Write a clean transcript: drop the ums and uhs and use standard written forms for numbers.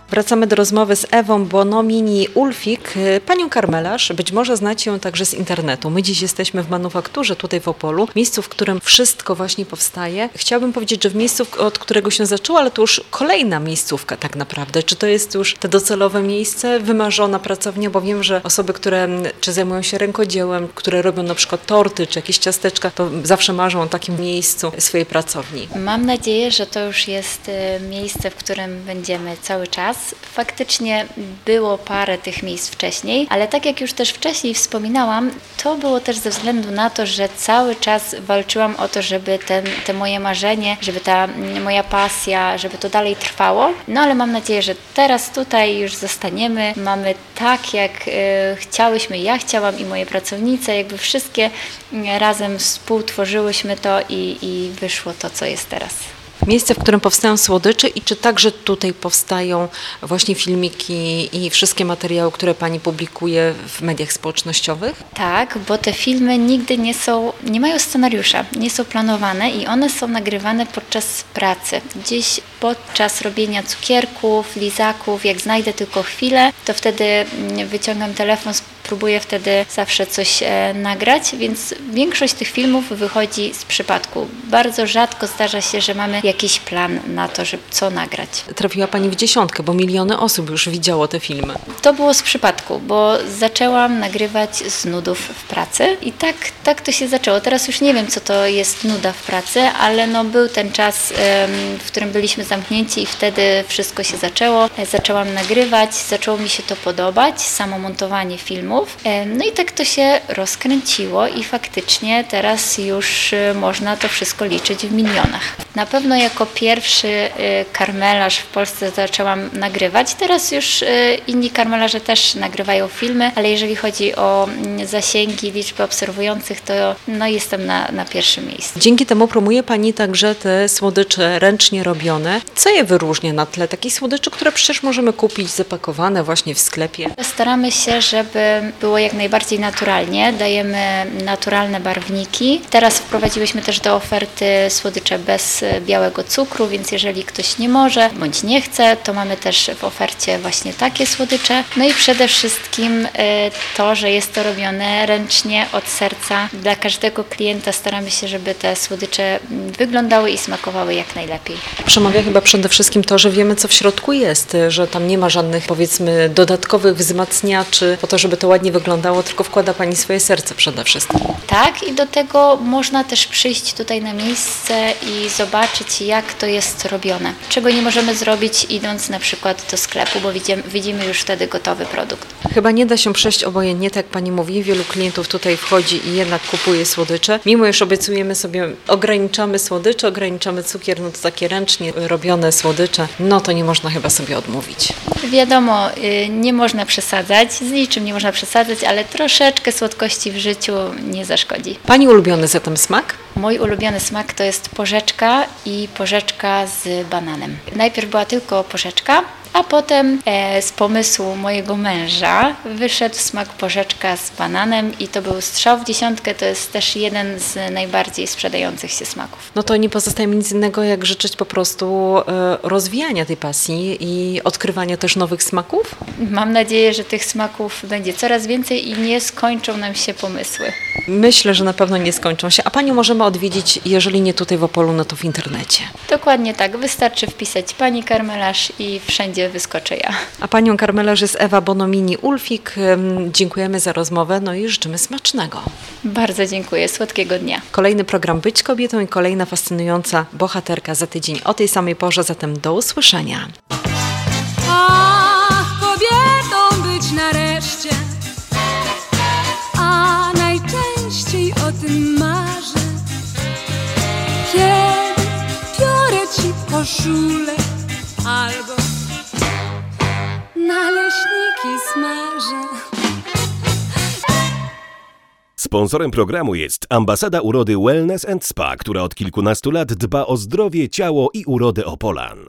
Wracamy do rozmowy z Ewą Bonomini-Ulfik, panią karmelarz. Być może znacie ją także z internetu. My dziś jesteśmy w Manufakturze, tutaj w Opolu, miejscu, w którym wszystko właśnie powstaje. Chciałabym powiedzieć, że w miejscu, od którego się zaczęło, ale to już kolejna miejscówka tak naprawdę. Czy to jest już te docelowe miejsce, wymarzona pracownia, bo wiem, że osoby, które czy zajmują się rękodziełem, które robią na przykład torty, czy jakieś ciasteczka, to zawsze marzą o takim miejscu swojej pracowni. Mam nadzieję, że to już jest miejsce, w którym będziemy cały czas. Faktycznie było parę tych miejsc wcześniej, ale tak jak już też wcześniej wspominałam, to było też ze względu na to, że cały czas walczyłam o to, żeby te moje marzenie, żeby ta moja pasja, żeby to dalej trwało. No ale mam nadzieję, że teraz tutaj już zostaniemy. Mamy tak, jak chciałyśmy, ja chciałam i moje pracownice, jakby wszystkie razem współtworzyłyśmy to i wyszło to, co jest teraz. Miejsce, w którym powstają słodycze i czy także tutaj powstają właśnie filmiki i wszystkie materiały, które pani publikuje w mediach społecznościowych? Tak, bo te filmy nigdy nie mają scenariusza, nie są planowane i one są nagrywane podczas pracy. Gdzieś podczas robienia cukierków, lizaków, jak znajdę tylko chwilę, to wtedy wyciągam telefon, próbuję wtedy zawsze coś nagrać, więc większość tych filmów wychodzi z przypadku. Bardzo rzadko zdarza się, że mamy jakiś plan na to, żeby co nagrać. Trafiła pani w dziesiątkę, bo miliony osób już widziało te filmy. To było z przypadku, bo zaczęłam nagrywać z nudów w pracy i tak to się zaczęło. Teraz już nie wiem, co to jest nuda w pracy, ale no był ten czas, w którym byliśmy zamknięci i wtedy wszystko się zaczęło. Zaczęłam nagrywać, zaczęło mi się to podobać, samo montowanie filmów. No i tak to się rozkręciło i faktycznie teraz już można to wszystko liczyć w milionach. Na pewno jako pierwszy karmelarz w Polsce zaczęłam nagrywać. Teraz już inni karmelarze też nagrywają filmy, ale jeżeli chodzi o zasięgi, liczbę obserwujących, to no jestem na pierwszym miejscu. Dzięki temu promuje pani także te słodycze ręcznie robione. Co je wyróżnia na tle takich słodyczy, które przecież możemy kupić zapakowane właśnie w sklepie? Staramy się, żeby było jak najbardziej naturalnie. Dajemy naturalne barwniki. Teraz wprowadziłyśmy też do oferty słodycze bez białego cukru, więc jeżeli ktoś nie może bądź nie chce, to mamy też w ofercie właśnie takie słodycze. No i przede wszystkim to, że jest to robione ręcznie, od serca. Dla każdego klienta staramy się, żeby te słodycze wyglądały i smakowały jak najlepiej. Przemawia chyba przede wszystkim to, że wiemy, co w środku jest, że tam nie ma żadnych, powiedzmy, dodatkowych wzmacniaczy po to, żeby to ładnie wyglądało, tylko wkłada pani swoje serce przede wszystkim. Tak, i do tego można też przyjść tutaj na miejsce i zobaczyć, jak to jest robione. Czego nie możemy zrobić, idąc na przykład do sklepu, bo widzimy już wtedy gotowy produkt. Chyba nie da się przejść obojętnie, tak jak pani mówi, wielu klientów tutaj wchodzi i jednak kupuje słodycze. Mimo iż obiecujemy sobie, ograniczamy słodycze, ograniczamy cukier, no to takie ręcznie robione słodycze, no to nie można chyba sobie odmówić. Wiadomo, nie można przesadzać, z niczym nie można przesadzać, ale troszeczkę słodkości w życiu nie zaszkodzi. Pani ulubiony zatem smak? Mój ulubiony smak to jest porzeczka i porzeczka z bananem. Najpierw była tylko porzeczka, a potem z pomysłu mojego męża wyszedł smak porzeczka z bananem i to był strzał w dziesiątkę, to jest też jeden z najbardziej sprzedających się smaków. No to nie pozostaje mi nic innego, jak życzyć po prostu rozwijania tej pasji i odkrywania też nowych smaków? Mam nadzieję, że tych smaków będzie coraz więcej i nie skończą nam się pomysły. Myślę, że na pewno nie skończą się, a panią możemy odwiedzić, jeżeli nie tutaj w Opolu, no to w internecie. Dokładnie tak, wystarczy wpisać pani karmelarz i wszędzie wyskoczę ja. A panią karmelarz jest Ewa Bonomini-Ulfik. Dziękujemy za rozmowę, no i życzymy smacznego. Bardzo dziękuję, słodkiego dnia. Kolejny program Być kobietą i kolejna fascynująca bohaterka za tydzień o tej samej porze, zatem do usłyszenia. Ach, kobietą być nareszcie, a najczęściej o tym marzę. Kiedy biorę ci koszulę albo naleśniki smażę. Sponsorem programu jest Ambasada Urody Wellness & Spa, która od kilkunastu lat dba o zdrowie, ciało i urodę Opolan.